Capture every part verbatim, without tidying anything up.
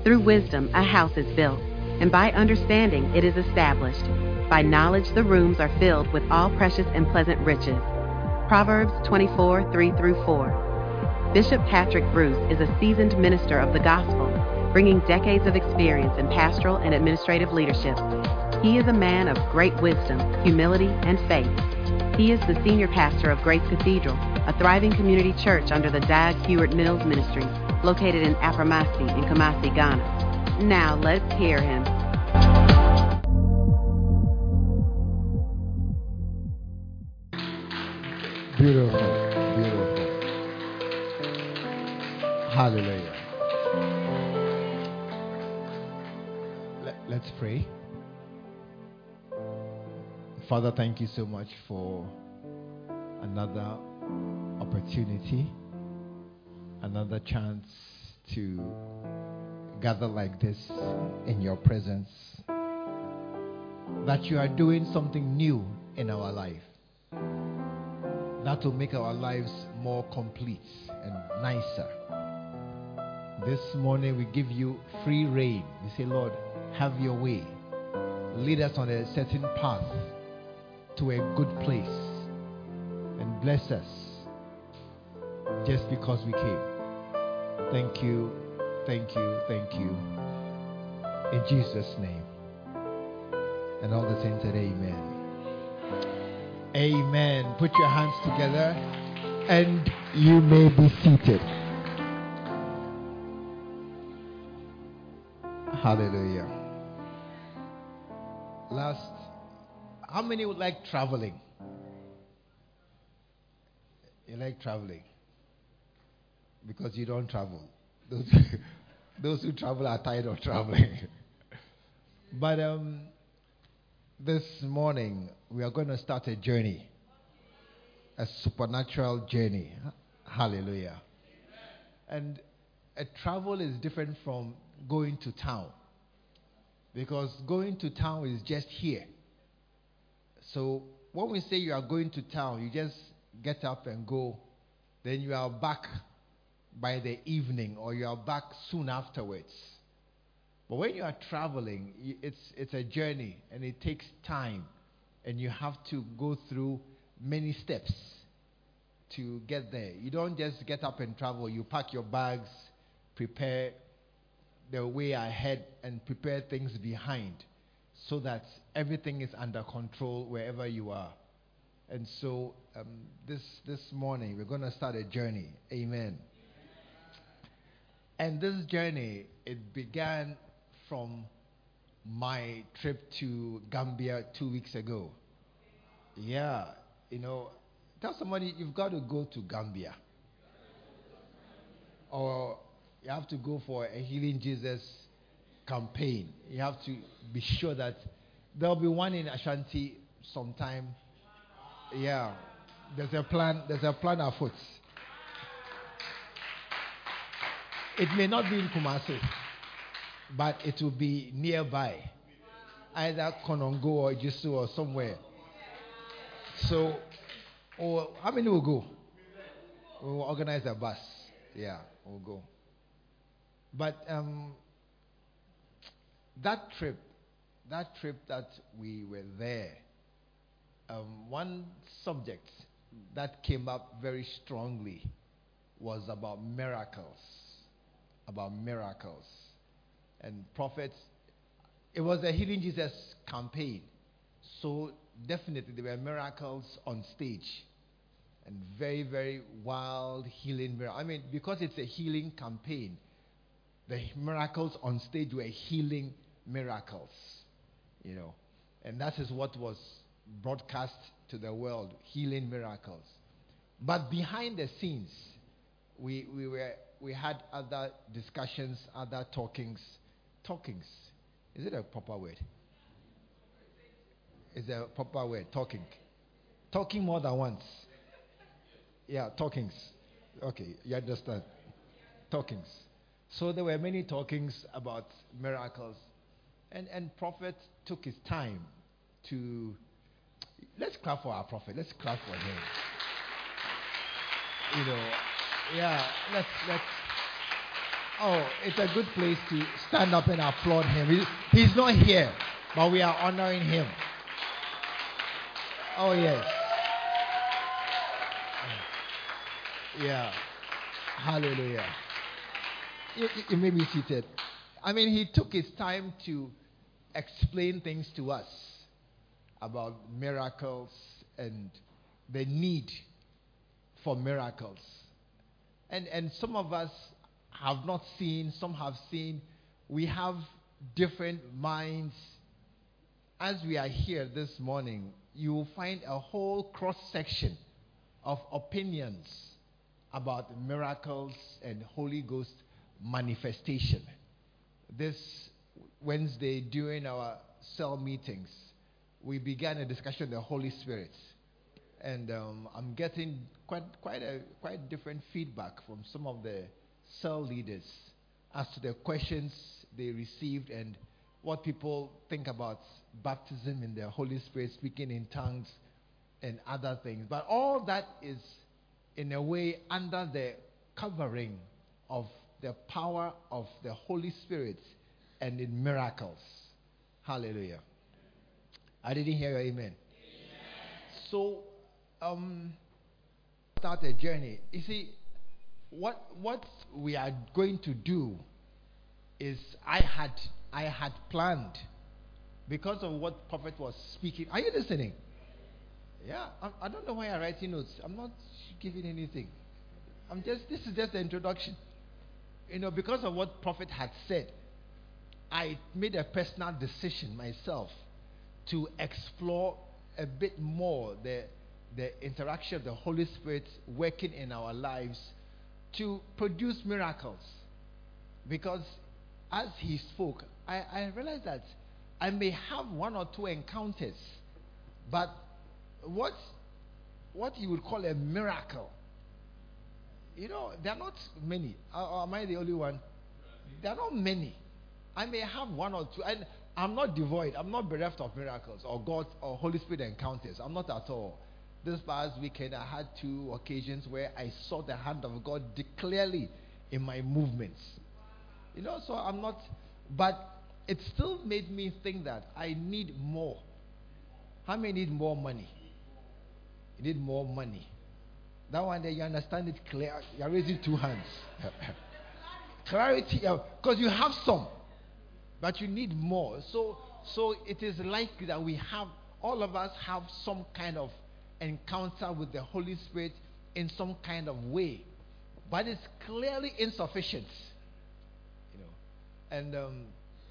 Through wisdom, a house is built, and by understanding, it is established. By knowledge, the rooms are filled with all precious and pleasant riches. Proverbs twenty-four, three through four. Bishop Patrick Bruce is a seasoned minister of the gospel, bringing decades of experience in pastoral and administrative leadership. He is a man of great wisdom, humility, and faith. He is the senior pastor of Grace Cathedral, a thriving community church under the Dag Heward Mills Ministries, located in Aframasi in Kumasi, Ghana. Now let's hear him. Beautiful, beautiful. Hallelujah. Let, let's pray. Father, thank you so much for another opportunity, another chance to gather like this in your presence, that you are doing something new in our life that will make our lives more complete and nicer. This morning we give you free reign. We say, Lord, have your way. Lead us on a certain path to a good place and bless us just because we came. Thank you, thank you, thank you. In Jesus' name. And all the saints said amen. Amen. Put your hands together and you may be seated. Hallelujah. Last, how many would like traveling? You like traveling? Because you don't travel. Those, those who travel are tired of traveling. But um, this morning, we are going to start a journey. A supernatural journey. Hallelujah. And a travel is different from going to town. Because going to town is just here. So when we say you are going to town, you just get up and go. Then you are back by the evening, or you are back soon afterwards. But when you are traveling, it's it's a journey, and it takes time, and you have to go through many steps to get there. You don't just get up and travel. You pack your bags, prepare the way ahead, and prepare things behind, so that everything is under control wherever you are. And so um, this this morning we're going to start a journey. Amen. And this journey, it began from my trip to Gambia two weeks ago. Yeah, you know, tell somebody you've got to go to Gambia. Or you have to go for a Healing Jesus campaign. You have to be sure that there'll be one in Ashanti sometime. Yeah, there's a plan, there's a plan afoot. It may not be in Kumasi, but it will be nearby, either Konongo or Jisu or somewhere. So, or how many will go? We'll organize a bus. Yeah, we'll go. But um, that trip, that trip that we were there, um, one subject that came up very strongly was about miracles. About miracles. And prophets, it was a Healing Jesus campaign. So definitely there were miracles on stage. And very, very wild healing miracles. I mean, because it's a healing campaign, the miracles on stage were healing miracles. You know. And that is what was broadcast to the world, healing miracles. But behind the scenes, we we were we had other discussions, other talkings. Talkings. Is it a proper word? Is it a proper word? Talking. Talking more than once. Yeah, talkings. Okay, you understand. Talkings. So there were many talkings about miracles. And and prophet took his time to, let's clap for our prophet. Let's clap for him. You know, yeah, let's let's Oh, it's a good place to stand up and applaud him. He, he's not here, but we are honoring him. Oh, yes. Yeah. Hallelujah. You, you may be seated. I mean, he took his time to explain things to us about miracles and the need for miracles. And and some of us have not seen, some have seen. We have different minds. As we are here this morning, you will find a whole cross section of opinions about miracles and Holy Ghost manifestation. This Wednesday during our cell meetings, we began a discussion on the Holy Spirit, and um, I'm getting quite quite a quite different feedback from some of the cell leaders as to the questions they received and what people think about baptism in the Holy Spirit, speaking in tongues, and other things. But all that is, in a way, under the covering of the power of the Holy Spirit and in miracles. Hallelujah. I didn't hear your amen. Amen. So, um, start a journey. You see, what what we are going to do is I had I had planned because of what prophet was speaking. Are you listening? Yeah, I, I don't know why I'm writing notes. I'm not giving anything. I'm just this is just the introduction. You know, because of what prophet had said, I made a personal decision myself to explore a bit more the the interaction of the Holy Spirit working in our lives to produce miracles. Because as he spoke, I, I realized that I may have one or two encounters, but what what you would call a miracle, you know, there are not many. Or am I the only one? There are not many. I may have one or two, and I'm not devoid. I'm not bereft of miracles or God or Holy Spirit encounters. I'm not at all. This past weekend, I had two occasions where I saw the hand of God clearly in my movements. You know, so I'm not, but it still made me think that I need more. How many need more money? You need more money. That one day you understand it clear. You're raising two hands. Clarity, because you have some, but you need more. So, so it is likely that we have, all of us have some kind of encounter with the Holy Spirit in some kind of way, but it's clearly insufficient. You know, and um,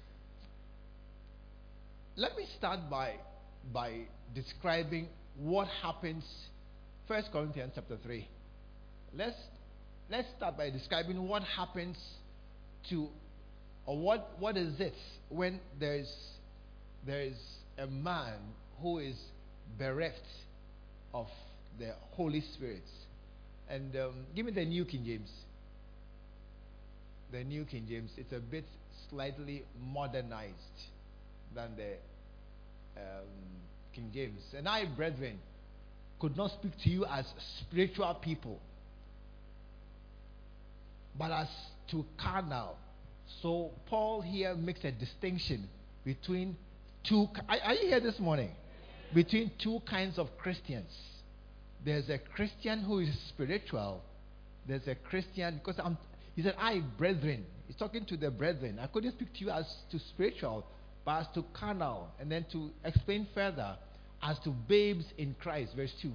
let me start by by describing what happens. First Corinthians chapter three. Let's let's start by describing what happens to, or what what is it when there's there is a man who is bereft of the Holy Spirit. And um, give me the New King James. The New King James. It's a bit slightly modernized than the um, King James. And I, brethren, could not speak to you as spiritual people, but as to carnal. So Paul here makes a distinction between two. Are, are you here this morning? Between two kinds of Christians. There's a Christian who is spiritual. There's a Christian, because I'm, he said, I, brethren. He's talking to the brethren. I couldn't speak to you as to spiritual, but as to carnal. And then to explain further, as to babes in Christ. Verse two.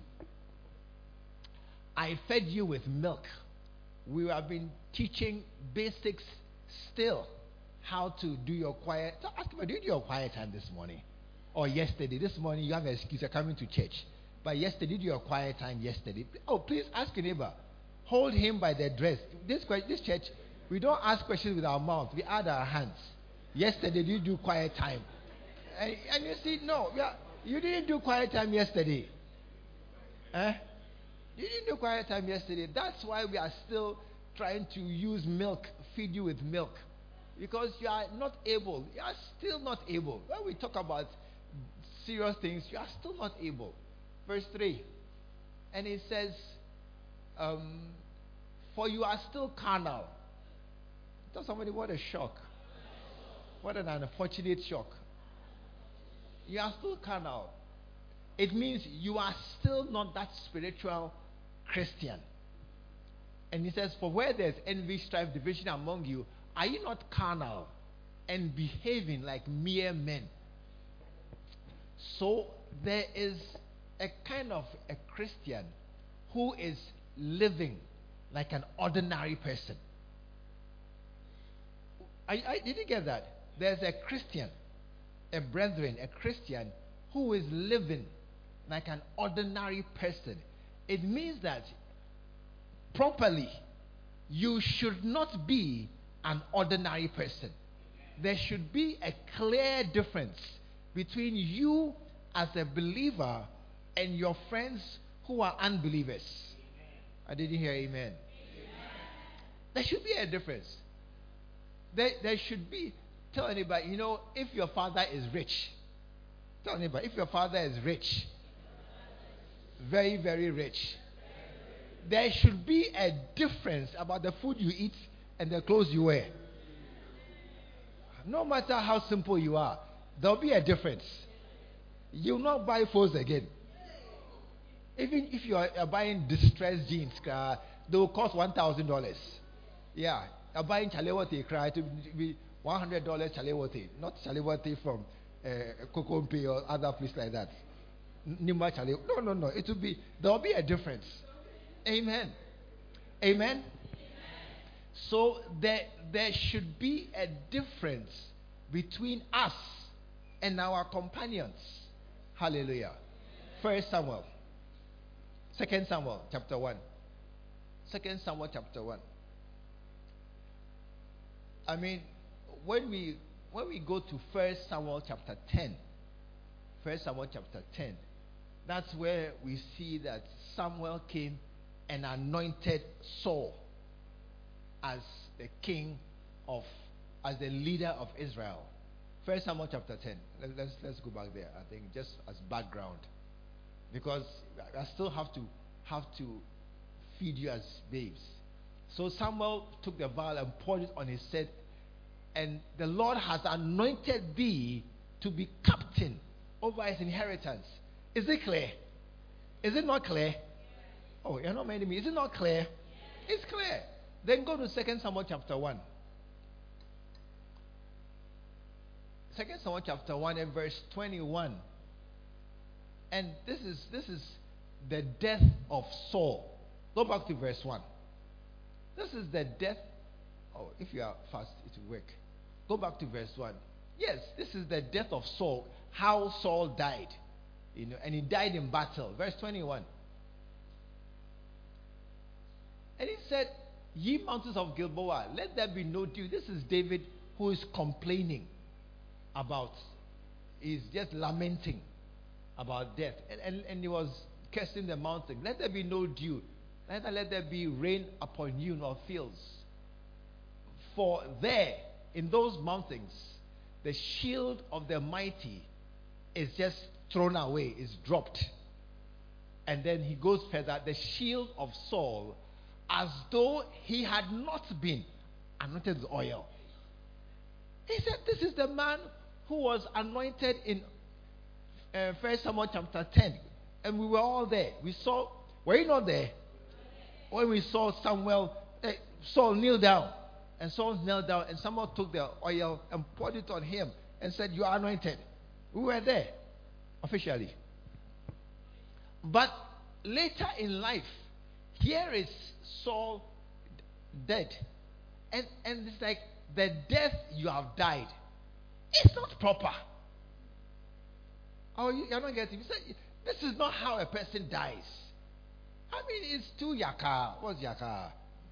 I fed you with milk. We have been teaching basics still. How to do your quiet. So ask me, did you do your quiet time this morning? Or yesterday? This morning you have an excuse, you're coming to church. But yesterday, did you have a quiet time yesterday? Oh, please ask your neighbor. Hold him by the dress. This, this church, we don't ask questions with our mouth. We add our hands. Yesterday, did you do quiet time? And, and you see, no, we are, you didn't do quiet time yesterday. Eh? You didn't do quiet time yesterday. That's why we are still trying to use milk, feed you with milk. Because you are not able. You are still not able. When we talk about serious things, you are still not able. Verse three. And it says, um, for you are still carnal. It somebody, what a shock. What an unfortunate shock. You are still carnal. It means you are still not that spiritual Christian. And he says, for where there's envy, strife, division among you, are you not carnal and behaving like mere men? So there is a kind of a Christian who is living like an ordinary person. I, I did you get that? There's a Christian, a brethren, a Christian who is living like an ordinary person. It means that properly you should not be an ordinary person. There should be a clear difference between you as a believer and your friends who are unbelievers. I didn't hear amen. Amen. There should be a difference. There, there should be, tell anybody, you know, if your father is rich, tell anybody, if your father is rich, very, very rich, there should be a difference about the food you eat and the clothes you wear. No matter how simple you are, there will be a difference. You will not buy clothes again. Even if you are, are buying distressed jeans, uh, they will cost one thousand dollars. Yeah, you are buying Chalewate, cry to be one hundred dollars Chalewate, not Chalewate from uh, Kokompe or other place like that. Nimba Chale. No, no, no. It will be, there will be a difference. Amen. Amen. Amen. So there, there should be a difference between us and our companions. Hallelujah. First Samuel. Second Samuel chapter one. Second Samuel chapter one. I mean, when we when we go to First Samuel chapter ten, First Samuel chapter ten, that's where we see that Samuel came and anointed Saul as the king of, as the leader of Israel. First Samuel chapter ten. Let's, let's let's go back there. I think just as background, because I still have to have to feed you as babes. So Samuel took the vial and poured it on his head, and the Lord has anointed thee to be captain over his inheritance. Is it clear? Is it not clear? Oh, you're not mad at me. Is it not clear? It's clear. Then go to Second Samuel chapter one. Second Samuel chapter one and verse twenty-one. And this is this is the death of Saul. Go back to verse one. This is the death. Oh, if you are fast, it will work. Go back to verse one. Yes, this is the death of Saul. How Saul died. You know, and he died in battle. Verse twenty-one. And he said, ye mountains of Gilboa, let there be no dew. This is David who is complaining about, he's just lamenting about death. And, and, and he was cursing the mountain. Let there be no dew. Neither let there be rain upon you nor fields. For there, in those mountains, the shield of the mighty is just thrown away, is dropped. And then he goes further, the shield of Saul, as though he had not been anointed with oil. He said, this is the man who was anointed in uh, First Samuel chapter ten. And we were all there. We saw, were you not there? When we saw Samuel, uh, Saul kneel down. And Saul knelt down, and Samuel took the oil and poured it on him and said, you are anointed. We were there, officially. But later in life, here is Saul dead. And, and it's like, the death you have died, it's not proper. Oh, you, you're not getting it. This is not how a person dies. I mean, it's too yaka. What's yaka?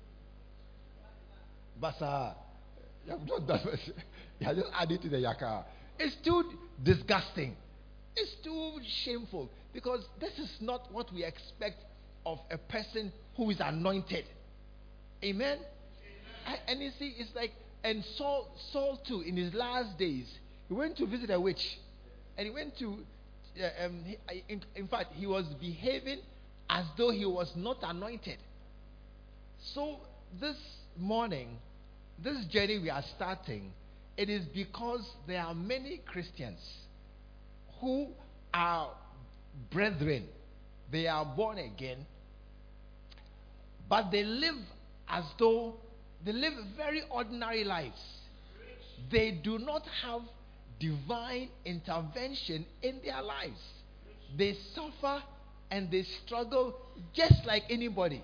Basa. You have not done it. You have just added to the yaka. It's too disgusting. It's too shameful. Because this is not what we expect of a person who is anointed. Amen? Amen. And you see, it's like, and Saul, Saul too, in his last days, he went to visit a witch. And he went to, uh, um, he, in, in fact, he was behaving as though he was not anointed. So this morning, this journey we are starting, it is because there are many Christians who are brethren. They are born again, but they live as though they live very ordinary lives. They do not have divine intervention in their lives. They suffer and they struggle just like anybody.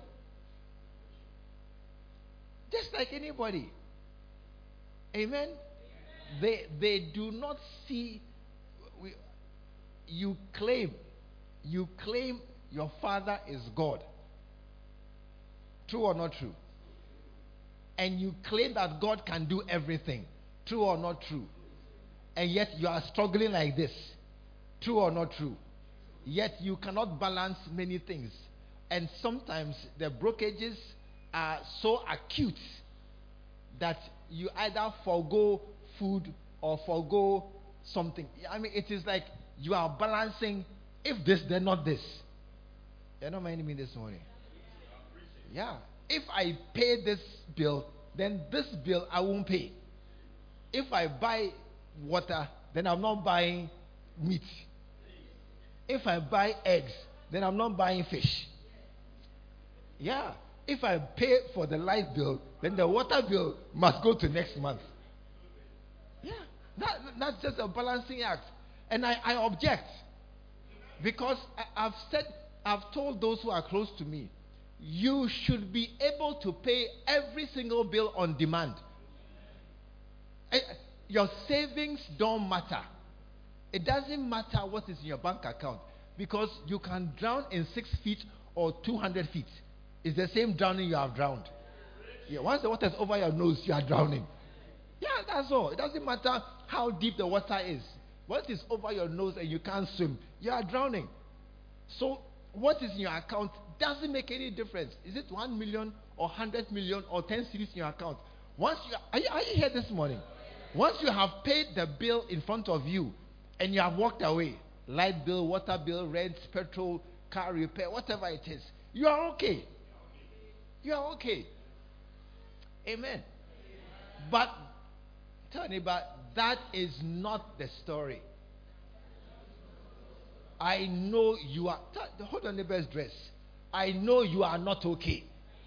Just like anybody. Amen? They, they do not see. We, you claim, you claim your father is God. True or not true? And you claim that God can do everything. True or not true? And yet you are struggling like this. True or not true? Yet you cannot balance many things. And sometimes the blockages are so acute that you either forego food or forego something. I mean, it is like you are balancing, if this, then not this. You're not minding me this morning. Yeah. If I pay this bill, then this bill I won't pay. If I buy water, then I'm not buying meat. If I buy eggs, then I'm not buying fish. Yeah. If I pay for the light bill, then the water bill must go to next month. Yeah. That, that's just a balancing act. And I, I object. Because I, I've said, I've told those who are close to me, you should be able to pay every single bill on demand. Your savings don't matter. It doesn't matter what is in your bank account, because you can drown in six feet or two hundred feet. It's the same drowning you have drowned. Yeah, once the water is over your nose, you are drowning. Yeah, that's all. It doesn't matter how deep the water is. Once it's over your nose and you can't swim, you are drowning. So what is in your account doesn't make any difference. Is it one million or one hundred million or ten cities in your account? Once you are, you, are you here this morning? Once you have paid the bill in front of you and you have walked away, light bill, water bill, rent, petrol, car repair, whatever it is, you are okay. You are okay. Amen. But tell anybody, that is not the story. I know you are. Hold on, neighbor's dress. I know you are not okay.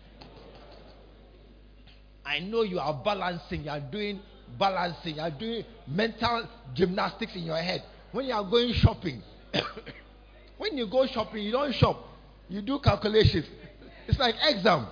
I know you are balancing. You are doing balancing. You are doing mental gymnastics in your head. When you are going shopping, when you go shopping, you don't shop. You do calculations. It's like exam.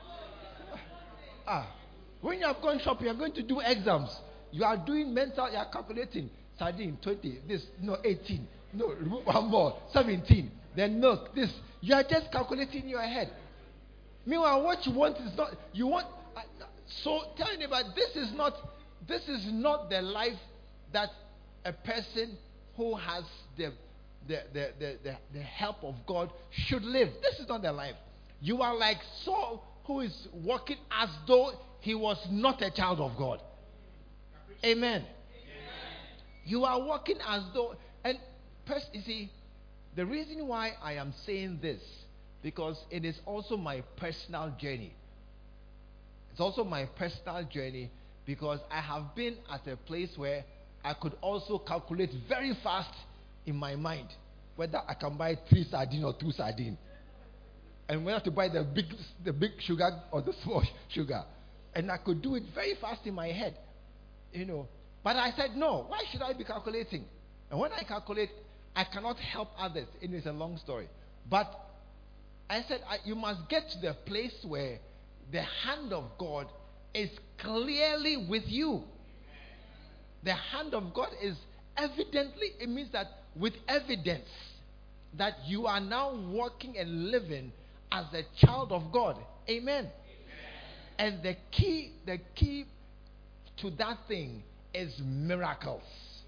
Ah, when you are going shopping, you are going to do exams. You are doing mental. You are calculating. Sardine twenty. This no eighteen. No, one more, seventeen. Then milk, this. You are just calculating in your head. Meanwhile, what you want is not, you want, uh, so tell anybody, this is not, this is not the life that a person who has the, the, the, the, the, the help of God should live. This is not their life. You are like Saul, who is walking as though he was not a child of God. Amen. Amen. You are walking as though, and you see, the reason why I am saying this, because it is also my personal journey. It's also my personal journey because I have been at a place where I could also calculate very fast in my mind whether I can buy three sardines or two sardines, and whether to buy the big, the big sugar or the small sugar, and I could do it very fast in my head, you know. But I said, no. Why should I be calculating? And when I calculate, I cannot help others. It is a long story. But I said, I, you must get to the place where the hand of God is clearly with you. The hand of God is evidently, it means that with evidence that you are now walking and living as a child of God. Amen. Amen. And the key, the key to that thing is miracles.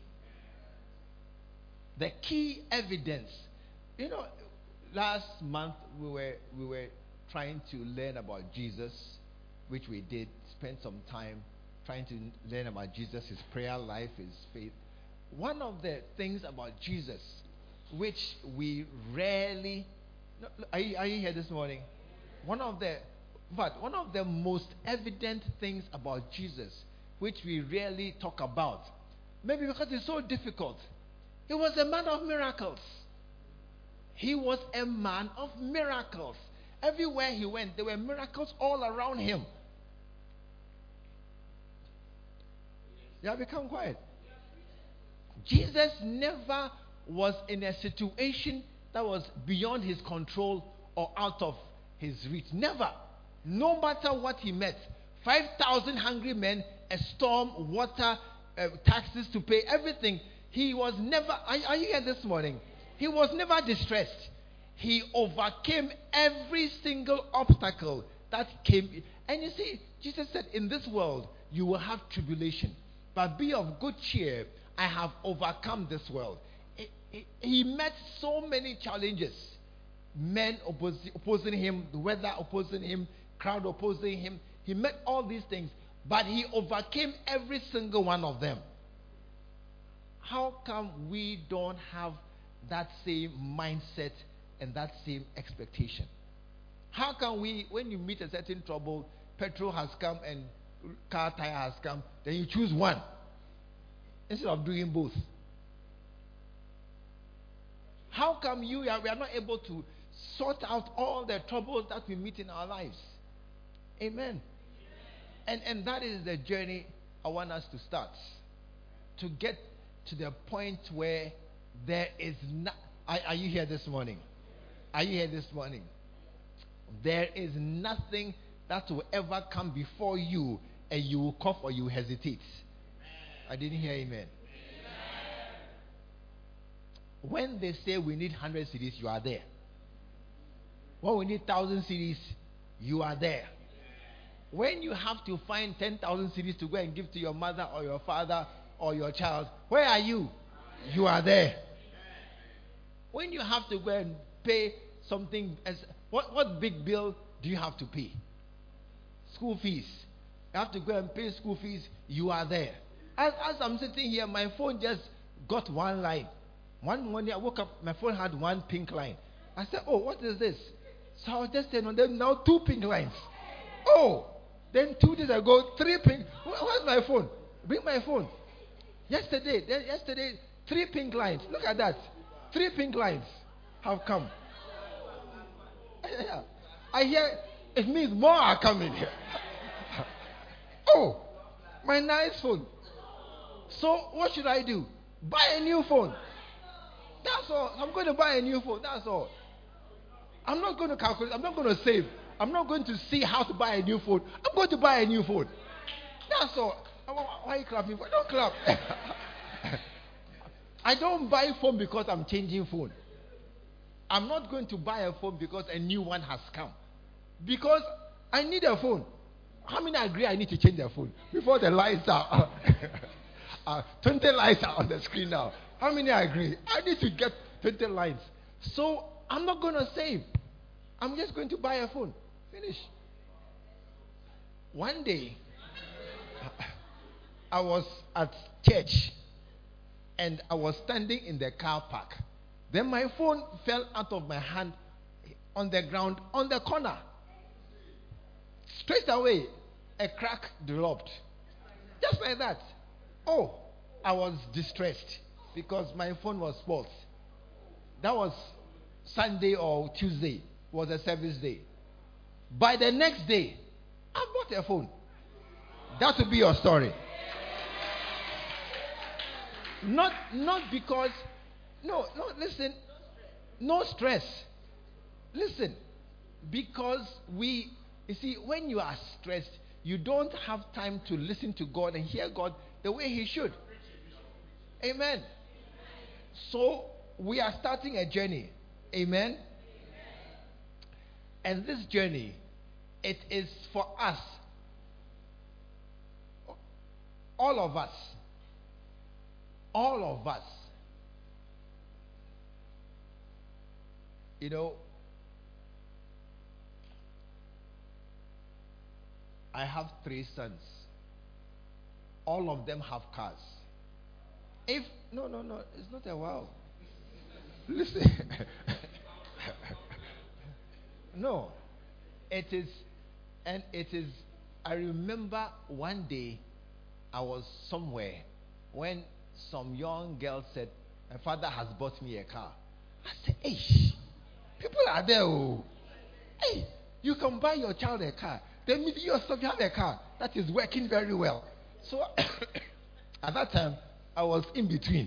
The key evidence. You know, last month we were we were trying to learn about Jesus, which we did. Spend some time trying to learn about Jesus, his prayer life, his faith. One of the things about Jesus, which we rarely, are you, are you here this morning? One of the But one of the most evident things about Jesus, which we rarely talk about, maybe because it's so difficult, he was a man of miracles. He was a man of miracles. Everywhere he went, there were miracles all around him. You have become quiet. Jesus never was in a situation that was beyond his control or out of his reach. Never. No matter what he met. five thousand hungry men, a storm, water, uh, taxes to pay, everything. He was never, are, are you here this morning? He was never distressed. He overcame every single obstacle that came. And you see, Jesus said, in this world, you will have tribulation. But be of good cheer. I have overcome this world. He, he, he met so many challenges. Men oppos- opposing him, the weather opposing him, crowd opposing him. He met all these things. But he overcame every single one of them. How come we don't have that same mindset and that same expectation? How can we, when you meet a certain trouble, petrol has come and car tire has come, then you choose one instead of doing both? How come you are, we are not able to sort out all the troubles that we meet in our lives? Amen. And and that is the journey I want us to start. To get to the point where there is not. Are, are you here this morning? Are you here this morning? There is nothing that will ever come before you and you will cough or you will hesitate. I didn't hear amen. When they say we need one hundred cedis, you are there. When we need one thousand cedis, you are there. When you have to find ten thousand cedis to go and give to your mother or your father or your child, where are you? You are there. When you have to go and pay something, as what, what big bill do you have to pay? School fees. You have to go and pay school fees, you are there. As, as I'm sitting here, my phone just got one line. One morning I woke up, my phone had one pink line. I said, oh, what is this? So I was just saying, then now two pink lines. Oh, then two days ago, three pink. Where's my phone? Bring my phone. Yesterday, then yesterday, three pink lines. Look at that. Three pink lines have come. I hear it means more are coming here. Oh, my nice phone. So what should I do? Buy a new phone. That's all. I'm going to buy a new phone. That's all. I'm not going to calculate. I'm not going to save. I'm not going to see how to buy a new phone. I'm going to buy a new phone. That's all. Why are you clapping for? Don't clap. I don't buy phone because I'm changing phone. I'm not going to buy a phone because a new one has come. Because I need a phone. How many agree I need to change the phone before the lights are uh, twenty lights are on the screen now? How many agree? I need to get twenty lights. So I'm not going to save. I'm just going to buy a phone. Finish. One day, I was at church and I was standing in the car park. Then my phone fell out of my hand on the ground on the corner. Straight away, a crack developed. Just like that. Oh, I was distressed because my phone was spoiled. That was Sunday or Tuesday. Was a service day. By the next day, I bought a phone. That will be your story. Not not because no no listen, no stress. Listen, because we you see when you are stressed, you don't have time to listen to God and hear God the way He should. Amen. So we are starting a journey. Amen. And this journey, it is for us, all of us, all of us. You know, I have three sons. All of them have cars. If, no, no, no, it's not a wow. Listen. No, it is And it is, I remember one day I was somewhere when some young girl said, my father has bought me a car. I said, hey, people are there. Oh. Hey, you can buy your child a car. Then maybe yourself you have a car that is working very well. So at that time, I was in between.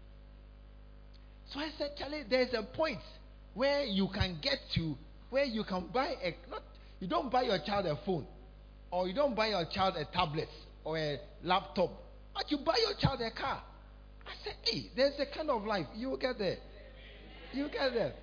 So I said, Charlie, there's a point where you can get to where you can buy a not you don't buy your child a phone, or you don't buy your child a tablet or a laptop, but you buy your child a car. I said, hey, there's a kind of life. You will get there. You will get there.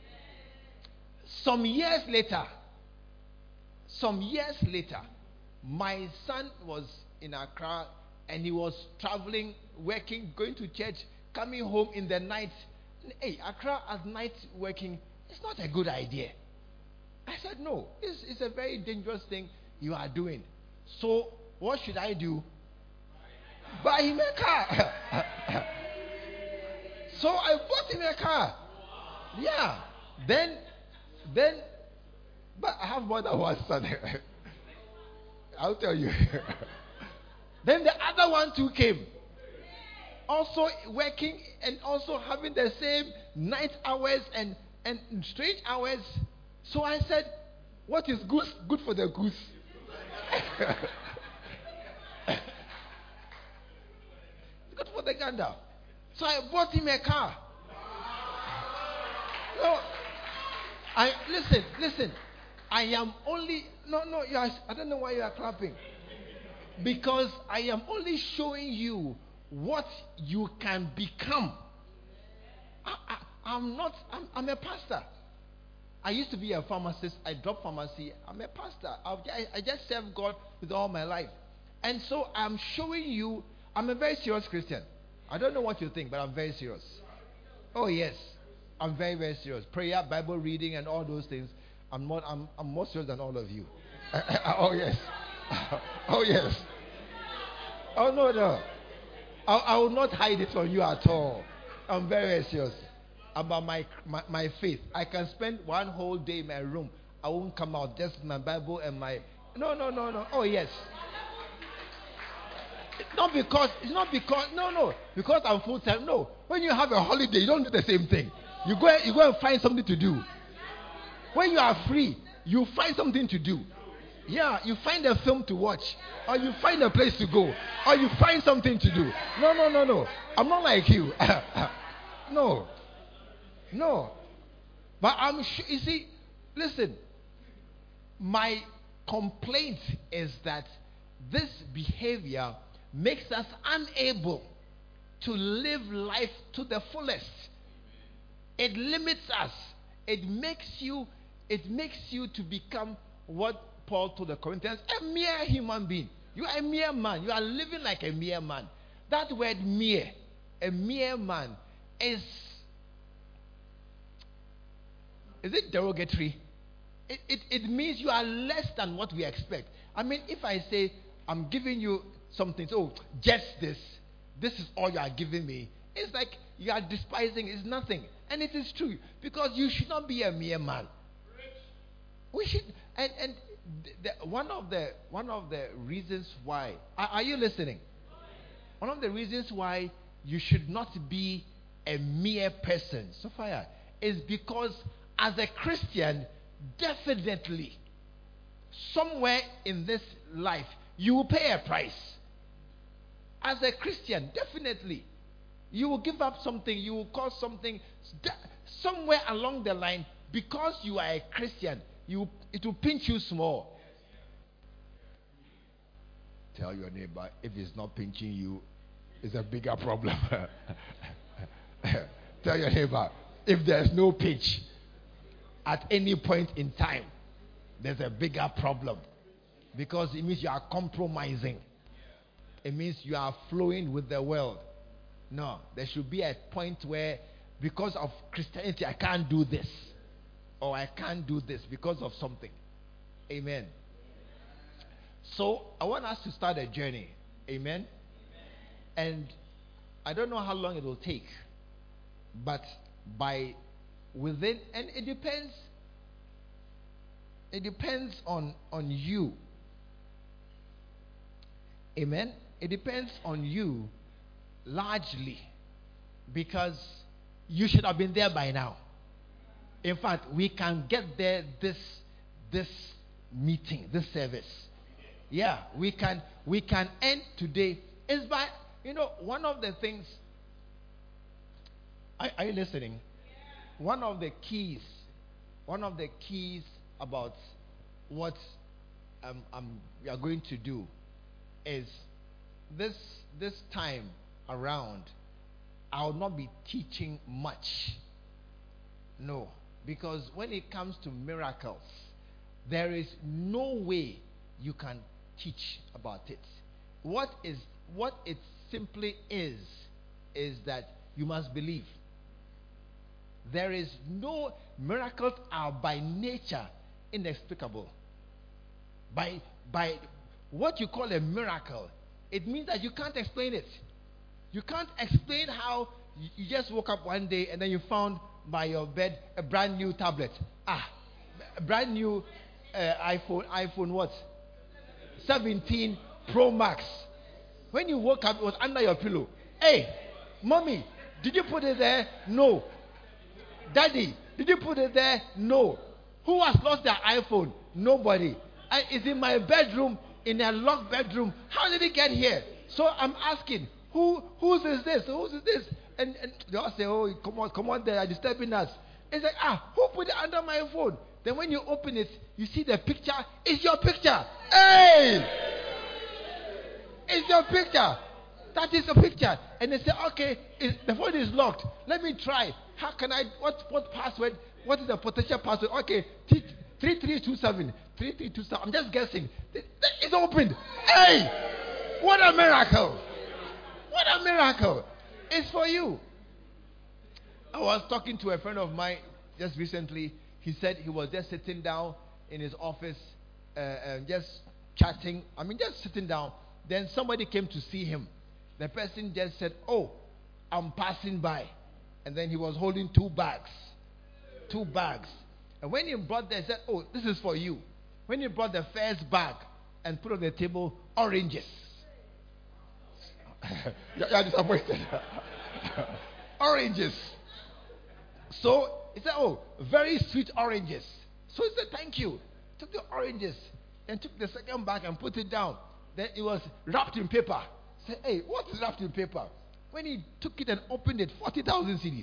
Some years later, some years later, my son was in Accra and he was traveling, working, going to church, coming home in the night. Hey, Accra at night working, it's not a good idea. I said, no, it's, it's a very dangerous thing you are doing. So, what should I do? Buy him a car. So, I bought him a car. Yeah. Then, then, but I have more than one son. I'll tell you. Then the other one too came. Also working and also having the same night hours and, and strange hours. So I said, what is goose good for the goose? Good for the gander. So I bought him a car. No, I listen, listen. I am only no no you are, I don't know why you are clapping. Because I am only showing you what you can become. I, I, I'm not, I'm, I'm a pastor. I used to be a pharmacist. I dropped pharmacy. I'm a pastor. I've, I, I just serve God with all my life. And so I'm showing you, I'm a very serious Christian. I don't know what you think, but I'm very serious. Oh, yes. I'm very, very serious. Prayer, Bible reading, and all those things. I'm more, I'm, I'm more serious than all of you. Oh, yes. Oh, yes. Oh, no, no. I, I will not hide it from you at all. I'm very, very serious about my, my, my faith. I can spend one whole day in my room. I won't come out. Just my Bible and my... No, no, no, no. Oh, yes. It's not because... It's not because... No, no. Because I'm full-time. No. When you have a holiday, you don't do the same thing. You go, you go and find something to do. When you are free, you find something to do. Yeah, you find a film to watch, or you find a place to go, or you find something to do. No, no, no, no. I'm not like you. No. No. But I'm sure, you see, listen, my complaint is that this behavior makes us unable to live life to the fullest. It limits us. It makes you, it makes you to become what Paul told the Corinthians, a mere human being. You are a mere man. You are living like a mere man. That word mere, a mere man, is is it derogatory? It, it, it means you are less than what we expect. I mean, if I say, I'm giving you something, oh, just this, this is all you are giving me, it's like you are despising, it's nothing. And it is true, because you should not be a mere man. We should, and, and the, the, one of the one of the reasons why, are, are you listening? One of the reasons why you should not be a mere person, Sophia, is because as a Christian, definitely, somewhere in this life, you will pay a price. As a Christian, definitely, you will give up something, you will cause something, somewhere along the line, because you are a Christian, you it will pinch you small. Tell your neighbor, if it's not pinching you, it's a bigger problem. Tell your neighbor, if there's no pinch at any point in time, there's a bigger problem. Because it means you are compromising. It means you are flowing with the world. No, there should be a point where, because of Christianity, I can't do this. Or I can't do this because of something. Amen. So, I want us to start a journey. Amen. And I don't know how long it will take. But by within, and it depends. It depends on, on you. Amen. It depends on you largely, because you should have been there by now. In fact, we can get there this this meeting, this service. Yeah, we can we can end today. It's by, you know, one of the things. Are, are you listening? One of the keys, one of the keys about what um, um, we are going to do is this this time around, I will not be teaching much. No, because when it comes to miracles, there is no way you can teach about it. What is what it simply is is that you must believe. There is no miracles are by nature inexplicable. By by what you call a miracle, it means that you can't explain it. You can't explain how you, you just woke up one day and then you found by your bed a brand new tablet. Ah, a brand new uh, iPhone. iPhone what? seventeen Pro Max. When you woke up, it was under your pillow. Hey, mommy, did you put it there? No. Daddy, did you put it there? No. Who has lost their iPhone? Nobody. I, it's in my bedroom, in a locked bedroom. How did it get here? So I'm asking, who whose is this? Whose is this? And, and they all say, oh, come on, come on, they are disturbing us. It's like, ah, who put it under my phone? Then when you open it, you see the picture. It's your picture. Hey! It's your picture. That is your picture. And they say, okay, it, the phone is locked. Let me try. How can I, what, what password? What is the potential password? Okay, three three two seven. three three two seven. I'm just guessing. It's opened. Hey! What a miracle. What a miracle. It's for you. I was talking to a friend of mine just recently. He said he was just sitting down in his office, uh, uh, just chatting. I mean, just sitting down. Then somebody came to see him. The person just said, oh, I'm passing by. And then he was holding two bags. Two bags. And when he brought them, he said, oh, this is for you. When he brought the first bag and put on the table, oranges. You're disappointed. Oranges. So he said, oh, very sweet oranges. So he said, thank you. Took the oranges and took the second bag and put it down. Then it was wrapped in paper. He said, hey, what is wrapped in paper? When he took it and opened it, forty thousand cedis.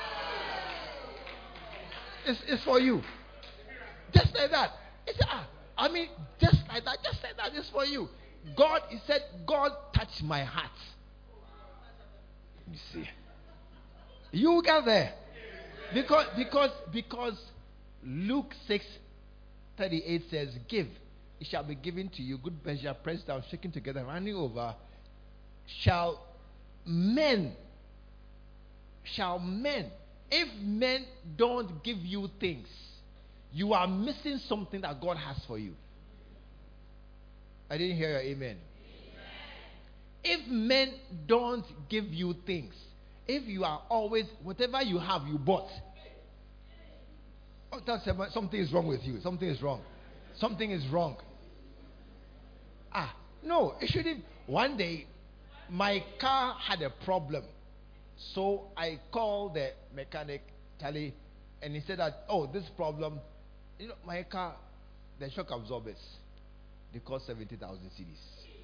It's, it's for you. Just like that. He said, ah, I mean, just like that, just like that, it's for you. God, he said, God touched my heart. You see. You get there. Because because because Luke six thirty eight says, give, it shall be given to you. Good measure, pressed down, shaken together, running over. Shall men, shall men, if men don't give you things, you are missing something that God has for you. I didn't hear your amen. Amen. If men don't give you things, if you are always, whatever you have, you bought. Oh, that's a, something is wrong with you. Something is wrong. Something is wrong. Ah, no, it shouldn't. One day, my car had a problem. So I called the mechanic, Charlie, and he said that, oh, this problem, you know, my car, the shock absorbers, they cost seventy thousand cedis.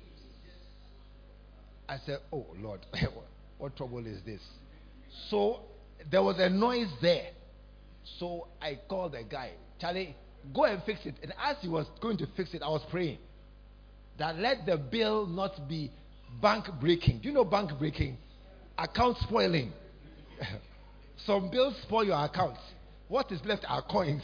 I said, oh, Lord, what trouble is this? So there was a noise there. So I called the guy, Charlie, go and fix it. And as he was going to fix it, I was praying that let the bill not be bank breaking. Do you know bank breaking? Account spoiling. Some bills spoil your accounts. What is left are coins.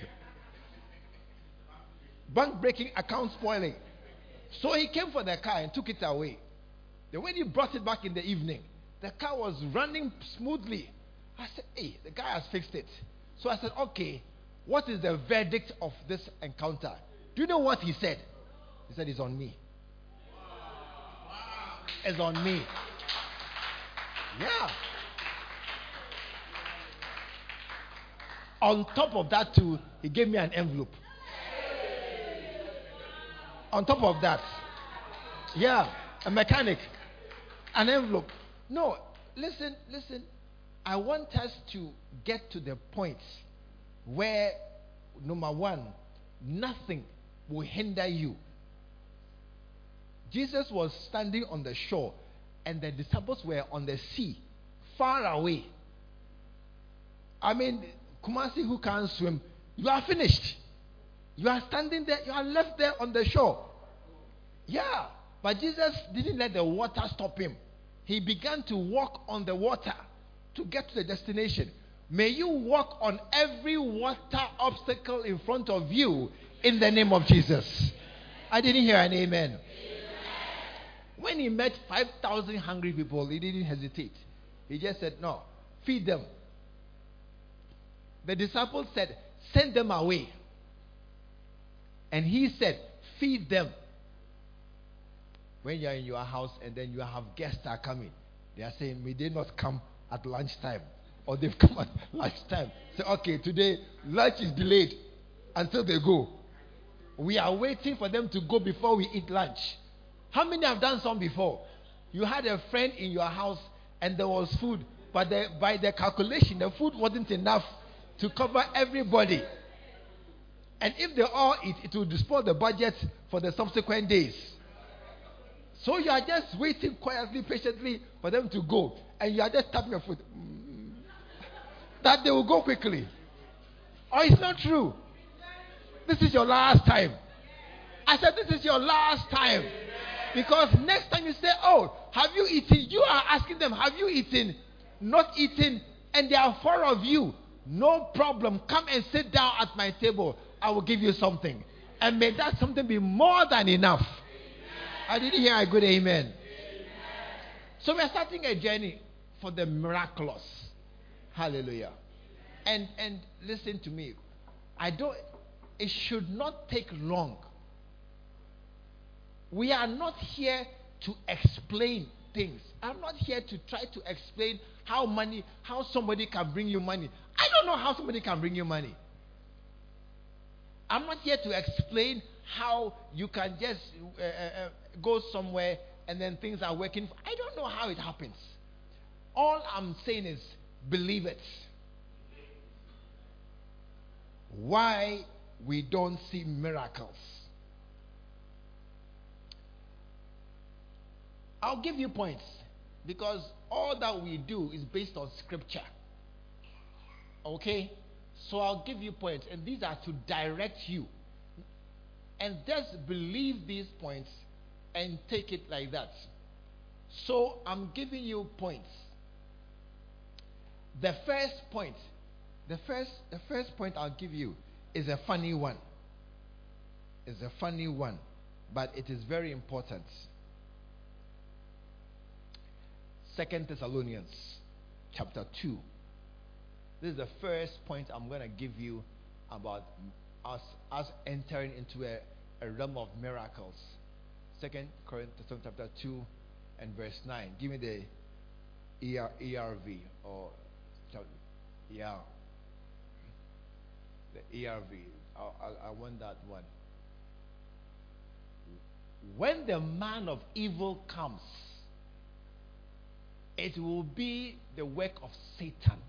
Bank breaking, account spoiling. So he came for the car and took it away. Then when he brought it back in the evening, the car was running smoothly. I said, hey, the guy has fixed it. So I said, okay, what is the verdict of this encounter? Do you know what he said? He said, it's on me. It's on me. Yeah. On top of that too, he gave me an envelope. On top of that, yeah, a mechanic, an envelope. No, listen, listen. I want us to get to the point where, number one, nothing will hinder you. Jesus was standing on the shore, and the disciples were on the sea, far away. I mean, Kumasi, who can't swim, you are finished. You are standing there, you are left there on the shore. Yeah, but Jesus didn't let the water stop him. He began to walk on the water to get to the destination. May you walk on every water obstacle in front of you in the name of Jesus. I didn't hear an amen. Amen. When he met five thousand hungry people, he didn't hesitate. He just said, no, feed them. The disciples said, send them away. And he said, feed them. When you are in your house and then you have guests are coming, they are saying, may they not come at lunchtime, or they've come at lunchtime. Say, okay, today lunch is delayed until they go. We are waiting for them to go before we eat lunch. How many have done some before? You had a friend in your house and there was food, but the, by the calculation, the food wasn't enough to cover everybody. And if they all eat, it will spoil the budget for the subsequent days. So you are just waiting quietly, patiently for them to go. And you are just tapping your foot. Mm, that they will go quickly. Or it's not true. This is your last time. I said this is your last time. Because next time you say, oh, have you eaten? You are asking them, have you eaten? Not eaten. And there are four of you. No problem. Come and sit down at my table. I will give you something. And may that something be more than enough. I didn't hear a good amen. Amen. So we are starting a journey for the miraculous. Hallelujah. And and listen to me. I don't it should not take long. We are not here to explain things. I'm not here to try to explain how money, how somebody can bring you money. I don't know how somebody can bring you money. I'm not here to explain how you can just uh, uh, go somewhere and then things are working. I don't know how it happens. All I'm saying is believe it. Why we don't see miracles? I'll give you points because all that we do is based on scripture. Okay? So I'll give you points, and these are to direct you. And just believe these points and take it like that. So I'm giving you points. The first point, the first, the first point I'll give you is a funny one. It's a funny one, but it is very important. Second Thessalonians chapter two. This is the first point I'm going to give you about us, us entering into a, a realm of miracles. Second Corinthians chapter two and verse nine. Give me the E R, E R V or yeah, the E R V. I, I, I want that one. When the man of evil comes, it will be the work of Satan.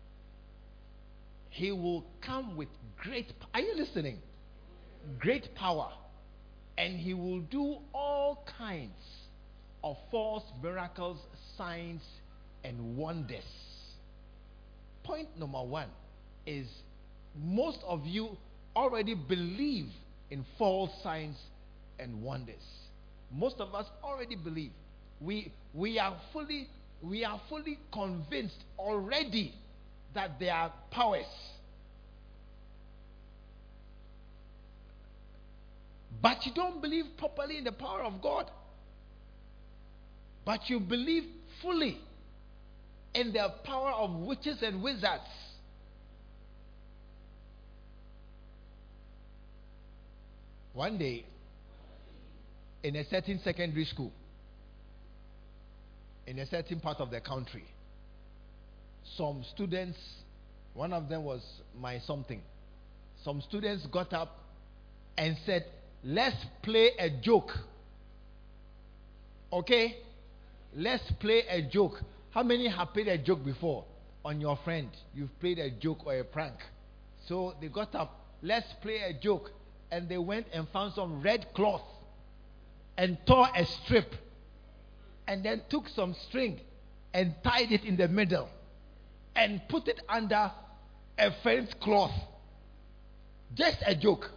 He will come with great, are you listening? Great power. And he will do all kinds of false miracles, signs, and wonders. Point number one is most of you already believe in false signs and wonders. Most of us already believe. We, we are fully, we are fully convinced already that there are powers. But you don't believe properly in the power of God. But you believe fully in the power of witches and wizards. One day, in a certain secondary school, in a certain part of the country, some students, one of them was my something, some students got up and said, let's play a joke. Okay? Let's play a joke. How many have played a joke before on your friend? You've played a joke or a prank. So they got up, let's play a joke. And they went and found some red cloth and tore a strip. And then took some string and tied it in the middle and put it under a friend's cloth. Just a joke.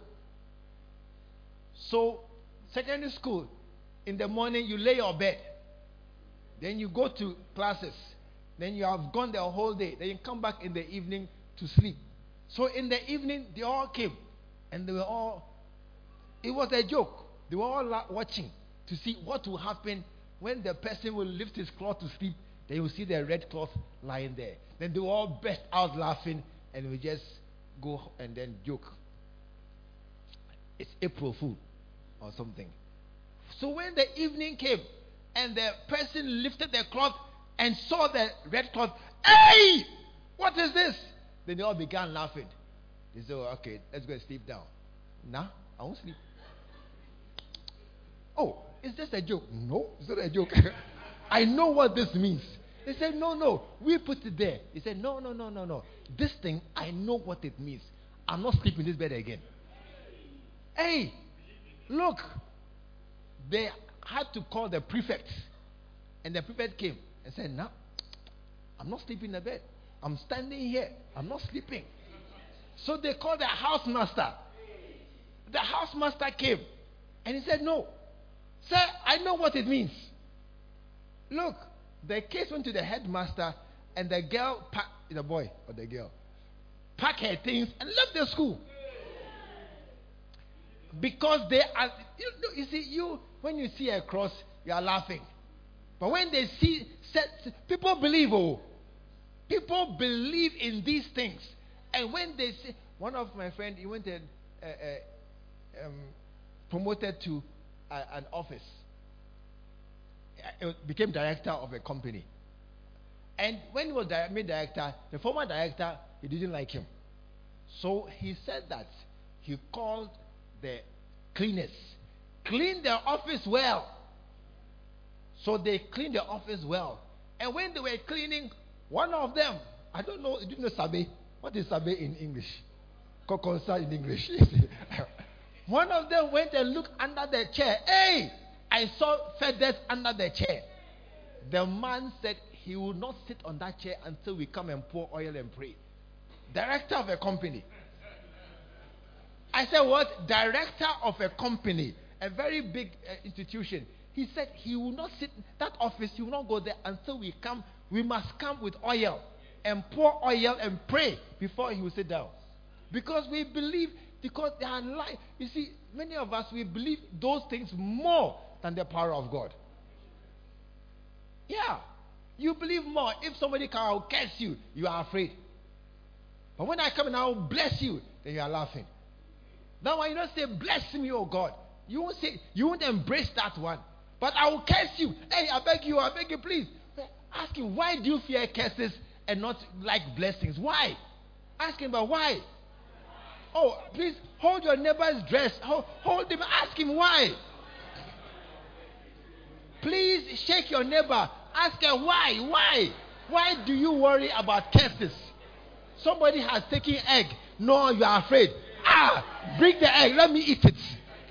So, secondary school, in the morning you lay your bed. Then you go to classes. Then you have gone the whole day. Then you come back in the evening to sleep. So in the evening, they all came. And they were all, it was a joke. They were all la- watching to see what will happen when the person will lift his cloth to sleep. Then you will see the red cloth lying there. Then they will all burst out laughing and we just go and then joke. It's April Fool or something. So when the evening came and the person lifted the cloth and saw the red cloth, hey, what is this? Then they all began laughing. They said, oh, okay, let's go and sleep down. Nah, I won't sleep. Oh, is this a joke? No, it's not a joke. I know what this means. They said, no, no, we put it there. He said, no, no, no, no, no. This thing, I know what it means. I'm not sleeping in this bed again. Hey, look. They had to call the prefect. And the prefect came and said, no, I'm not sleeping in the bed. I'm standing here. I'm not sleeping. So they called the housemaster. The housemaster came. And he said, no. Sir, I know what it means. Look, the case went to the headmaster, and the girl packed, the boy or the girl, packed her things and left the school. Because they are, you, you see, you when you see a cross, you are laughing. But when they see, set, people believe, oh, people believe in these things. And when they see, one of my friends, he went and uh, uh, um, promoted to uh, an office. He became director of a company. And when he was di- made director, the former director, he didn't like him. So he said that he called the cleaners, clean the office well. So they cleaned the office well. And when they were cleaning, one of them, I don't know, do you know Sabe? What is Sabe in English? Kokonsa in English. One of them went and looked under the chair. Hey, I saw feathers under the chair. The man said he will not sit on that chair until we come and pour oil and pray. Director of a company. I said, what? Director of a company, a very big uh, institution. He said he will not sit in that office. He will not go there until we come. We must come with oil and pour oil and pray before he will sit down. Because we believe, because they are life. You see, many of us, we believe those things more than the power of God. Yeah. You believe more. If somebody can curse you, you are afraid. But when I come and I will bless you, then you are laughing. Now when you don't say, bless me, oh God, you won't say, you won't embrace that one. But I will curse you. Hey, I beg you, I beg you, please. Ask him, why do you fear curses and not like blessings? Why? Ask him, but why? Oh, please hold your neighbor's dress. Hold, hold him. Ask him why. Please shake your neighbor. Ask her why. Why? Why do you worry about curses? Somebody has taken egg. No, you are afraid. Ah, bring the egg. Let me eat it.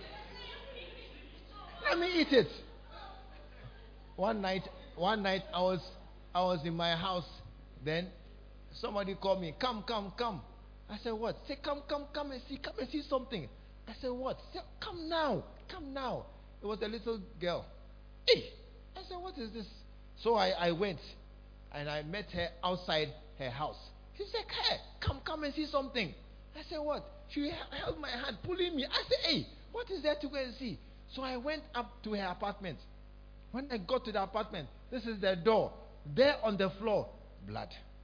Let me eat it. One night, one night I was, I was in my house. Then somebody called me. Come, come, come. I said, what? Say, come, come, come and see. Come and see something. I said, what? Say, come now. Come now. It was a little girl. Hey! I said, what is this? So I, I went and I met her outside her house. She said, hey, come, come and see something. I said, what? She held my hand, pulling me. I said, hey, what is there to go and see? So I went up to her apartment. When I got to the apartment, this is the door. There on the floor, blood.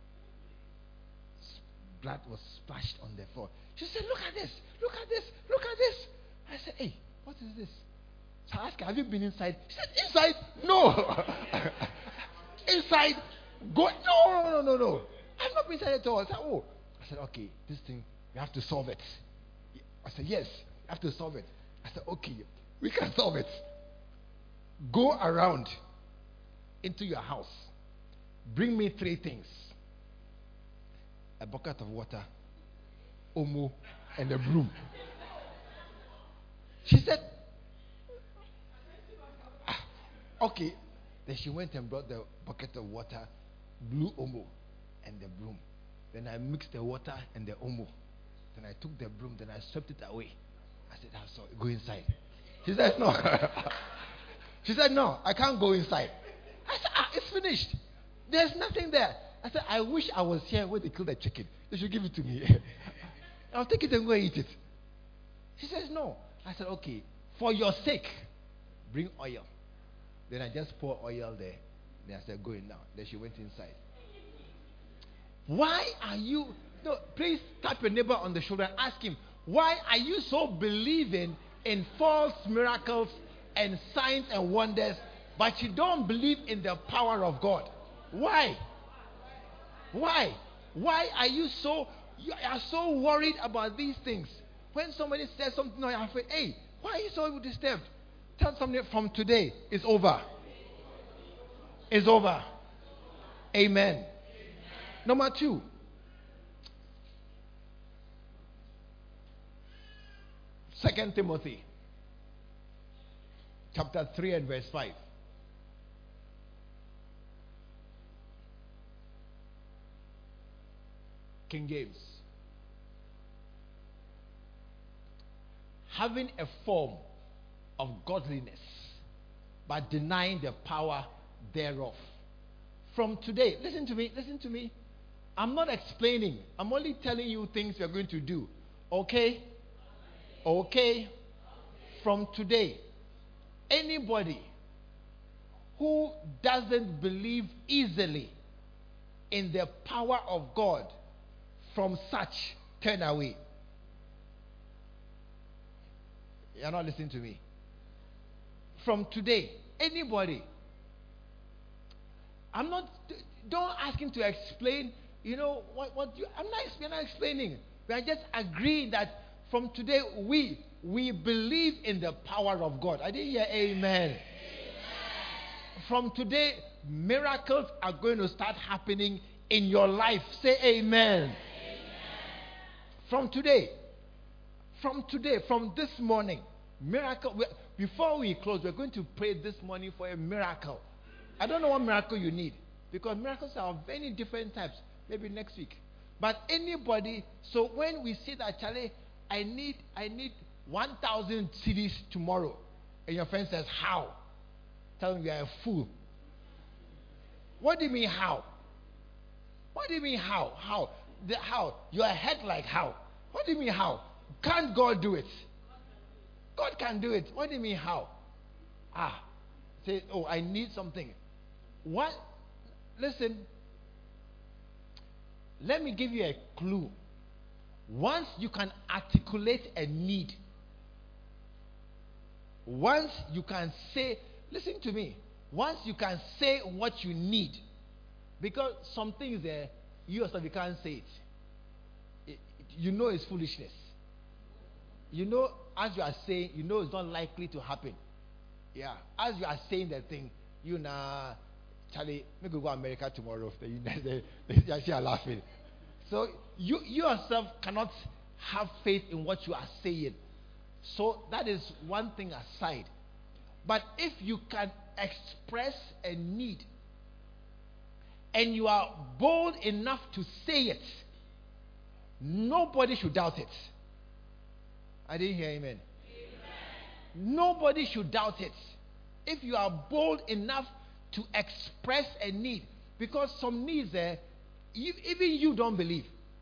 Blood was splashed on the floor. She said, look at this, look at this, look at this. I said, hey, what is this? So I asked her, have you been inside? She said, inside? No. Inside? Go. No, no, no, no, no. I've not been inside at all. I said, oh. I said, okay, this thing, you have to solve it. I said, yes, you have to solve it. I said, okay, we can solve it. Go around into your house. Bring me three things. A bucket of water, omo, and a broom. She said, ah, okay. Then she went and brought the bucket of water, blue omo, and the broom. Then I mixed the water and the omo. Then I took the broom, then I swept it away. I said, I saw it. Go inside. She said, no. She said, no, I can't go inside. I said, ah, it's finished. There's nothing there. I said, I wish I was here when they killed the chicken. They should give it to me. I'll take it and go and eat it. She says, no. I said, okay, for your sake, bring oil. Then I just pour oil there. Then I said, go in now. Then she went inside. Why are you, no, please tap your neighbor on the shoulder and ask him, why are you so believing in false miracles and signs and wonders, but you don't believe in the power of God? Why? Why? Why are you so you are so worried about these things? When somebody says something, you're afraid. Hey, why are you so disturbed? Tell somebody from today, it's over. It's over. Amen. Amen. Number two. Second Timothy chapter three and verse five. King James. Having a form of godliness, but denying the power thereof. From today, listen to me, listen to me. I'm not explaining. I'm only telling you things you're going to do. Okay? Okay? From today, anybody who doesn't believe easily in the power of God, from such, turn away. You're not listening to me. From today, anybody. I'm not, don't ask him to explain, you know, what, what you, I'm not, we're not explaining. We are just agreeing that from today, we, we believe in the power of God. I didn't hear amen. Amen. From today, miracles are going to start happening in your life. Say amen. Amen. From today, from today, from this morning, miracle. Before we close, we're going to pray this morning for a miracle. I don't know what miracle you need, because miracles are of many different types. Maybe next week. But anybody, so when we see that, Charlie, I need, I need one thousand cedis tomorrow, and your friend says, how? Tell him you are a fool. What do you mean how? What do you mean how? How? The, how? You are head like how? What do you mean how? Can't God do it? God can do it. What do you mean how? Ah. Say, oh, I need something. What? Listen. Let me give you a clue. Once you can articulate a need, once you can say, listen to me, once you can say what you need, because some things there, you yourself, you can't say it. it, it you know it's foolishness. You know, as you are saying, you know it's not likely to happen. Yeah. As you are saying that thing, you know, Charlie, maybe go to America tomorrow. You actually are laughing. So you, you yourself cannot have faith in what you are saying. So that is one thing aside. But if you can express a need, and you are bold enough to say it, nobody should doubt it. I didn't hear amen. Amen. Nobody should doubt it. If you are bold enough to express a need, because some needs there, you, even you don't believe.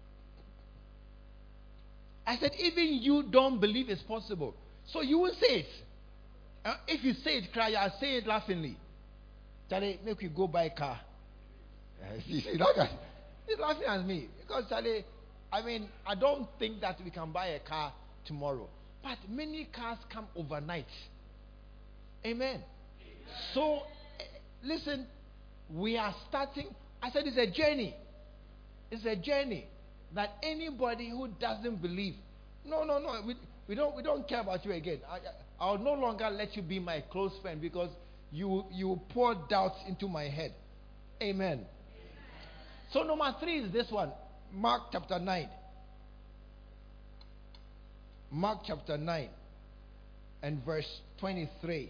I said, even you don't believe it's possible. So you will say it. Uh, if you say it, cry, I'll say it laughingly. Charlie, make you go buy a car. Uh, see, see, look at, he's laughing at me. Because, Charlie, I mean, I don't think that we can buy a car tomorrow. But many cars come overnight. Amen. Amen. So, uh, listen, we are starting. I said it's a journey. It's a journey that anybody who doesn't believe. No, no, no. We, we don't we don't care about you again. I, I, I'll no longer let you be my close friend because you you pour doubts into my head. Amen. Amen. So number three is this one. Mark chapter nine. Mark chapter nine and verse twenty-three.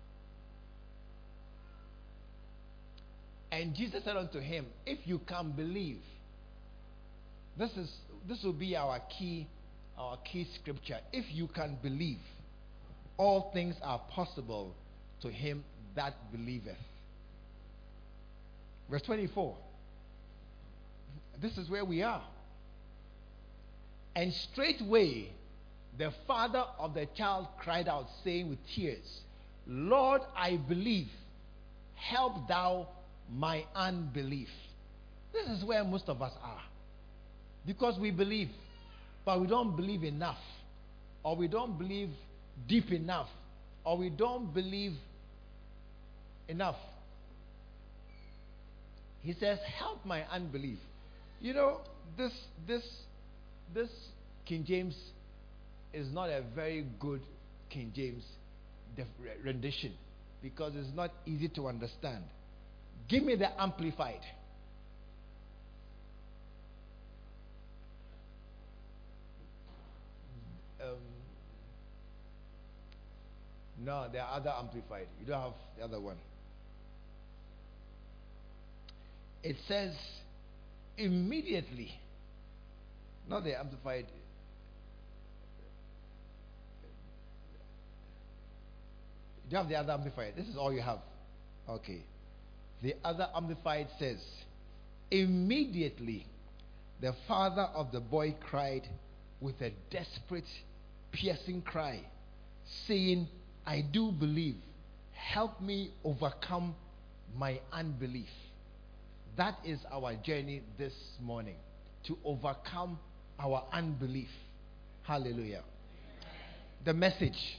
And Jesus said unto him, if you can believe, this is this will be our key, our key scripture. If you can believe, all things are possible to him that believeth. Verse twenty-four. This is where we are. And straightway the father of the child cried out, saying with tears, Lord, I believe, help thou my unbelief. This is where most of us are. Because we believe, but we don't believe enough, or we don't believe deep enough, or we don't believe enough. He says, help my unbelief. You know, this this this King James is not a very good King James def- rendition, because it's not easy to understand. Give me the Amplified. Um, no, there are other Amplified. You don't have the other one. It says, immediately, not the Amplified. Do you have the other Amplified? This is all you have. Okay. The other Amplified says, immediately the father of the boy cried with a desperate, piercing cry, saying, I do believe. Help me overcome my unbelief. That is our journey this morning, to overcome our unbelief. Hallelujah. The message.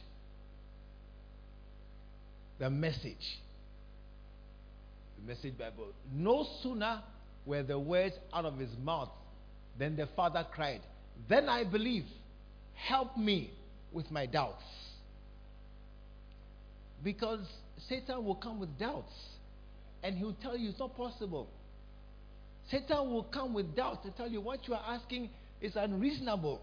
The message. The Message Bible. No sooner were the words out of his mouth than the father cried, then I believe. Help me with my doubts. Because Satan will come with doubts, and he will tell you it's not possible. Satan will come with doubts to tell you what you are asking is unreasonable.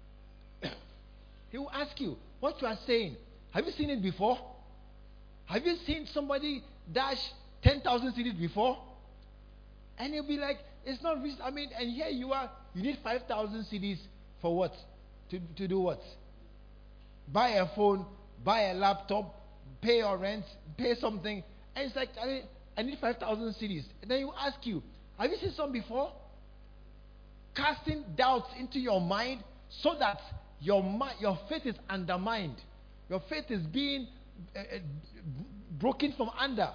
He will ask you, what you are saying, have you seen it before? Have you seen somebody dash ten thousand cedis before? And you'll be like, it's not reasonable. I mean, and here you are, you need five thousand cedis for what? To, to do what? Buy a phone, buy a laptop, pay your rent, pay something. And it's like, I, mean, I need five thousand cedis. And then you ask you, have you seen some before? Casting doubts into your mind so that your mind, your faith is undermined. Your faith is being uh, uh, broken from under.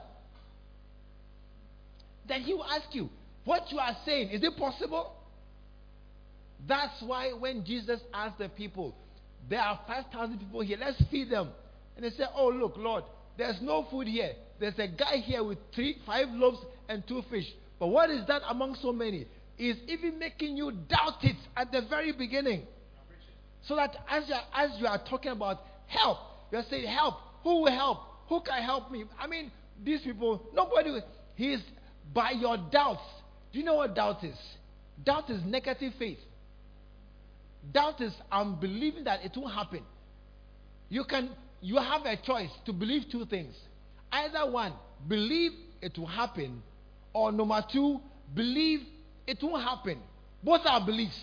Then he will ask you, what you are saying, is it possible? That's why when Jesus asked the people, there are five thousand people here, let's feed them. And they say, oh look, Lord, there's no food here. There's a guy here with three, five loaves and two fish. But what is that among so many? Is even making you doubt it at the very beginning. So that as you are, as you are talking about help, you are saying, help. Who will help? Who can help me? I mean, these people, nobody will. He is by your doubts. Do you know what doubt is? Doubt is negative faith. Doubt is I'm believing that it won't happen. You can you have a choice to believe two things. Either one, believe it will happen, or number two, believe it won't happen. Both are beliefs.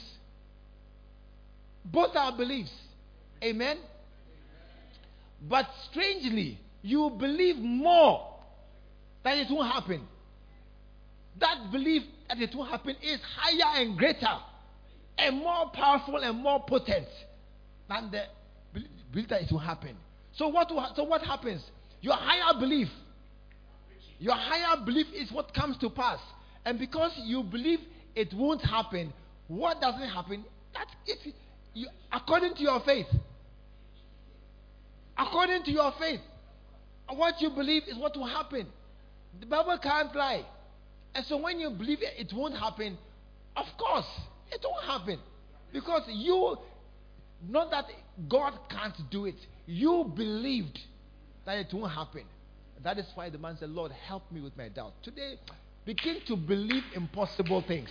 Both are beliefs. Amen? But strangely, you believe more that it won't happen. That belief that it won't happen is higher and greater and more powerful and more potent than the belief that it will happen. So what will, so what happens? Your higher belief, your higher belief is what comes to pass. And because you believe it won't happen, what doesn't happen? That's it. You, according to your faith. According to your faith. What you believe is what will happen. The Bible can't lie. And so when you believe it won't happen, of course, it won't happen. Because you, Not that God can't do it. You believed that it won't happen. That is why the man said, Lord, help me with my doubt. Today, begin to believe impossible things.